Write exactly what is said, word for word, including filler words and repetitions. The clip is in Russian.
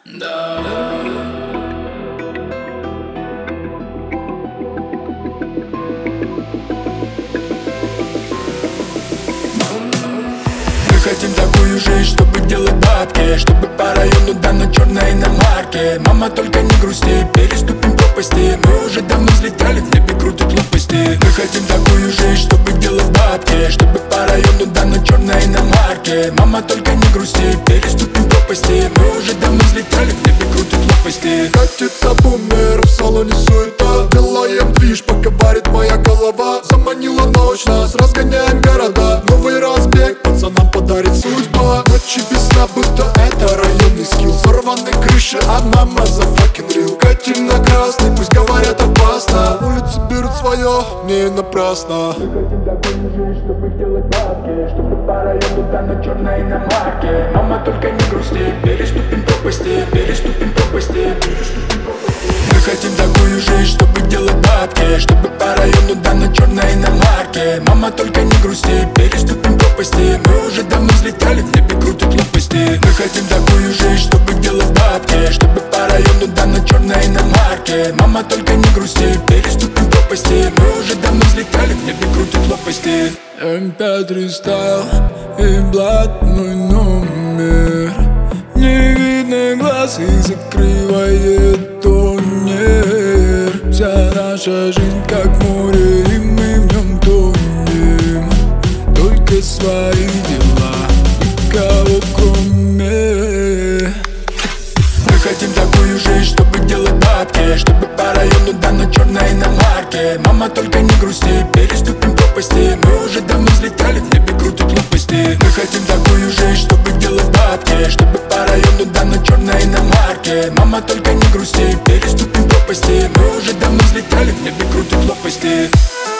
Да. Мы хотим такую жизнь, чтобы делать бабки, чтобы по району, да, на черной иномарке. Мама, только не грусти, переступим пропасти. Мы уже давно взлетали, в небе крутят лопасти. Мы хотим такую жизнь, чтобы делать бабки, чтобы по району, да, на черной иномарке. Мама, только не грусти, переступим пропасти. Мы уже давно взлетали, в небе крутят лопасти. Катится бумер, в салоне суета. Делаем движ, пока варит моя голова. Заманила ночь, нас разгоняем города. Новый разбег пацанам подарит судьба. Ночи без сна, будто это районный скилл. Сорваны крыши, а нам motherfucking real. Катим на красный, пусть говорят опасно. Улицы берут свое, не напрасно. Мы хотим такую жизнь, чтобы делать бабки, чтобы по району, да, на черной иномарке. Мама, только не грусти, переступим пропасти, переступим пропасти, переступим пропасти. Мы хотим такую жизнь, чтобы делать бабки, чтобы по району, да, на черной иномарке. Мама, только не грусти, переступим пропасти. Мы уже давно взлетали, в небе крутят лопасти. Мы хотим такую жизнь, чтобы делать бабки, чтобы по району, да, на черной иномарке. Мама, только не грусти, переступим пропасти. Мы уже давно взлетали, в небе крутят лопасти. эм пять рестайл и блатной номер. Не видно глаз и закрывает тонер. Вся наша жизнь как море, и мы в нем тонем. Только свои дела, никого кроме. Мы хотим такую жизнь, чтобы делать бабки, чтобы по району, да, на черной иномарке. Мама, только не грусти, переступим пропасти. Мы уже давно взлетали, в небе крутят лопасти. Мы хотим такую жизнь, чтобы делать бабки, чтобы по району, да, на черной иномарке. Мама, только не грусти, переступим пропасти. Мы уже давно взлетали, в небе крутят лопасти.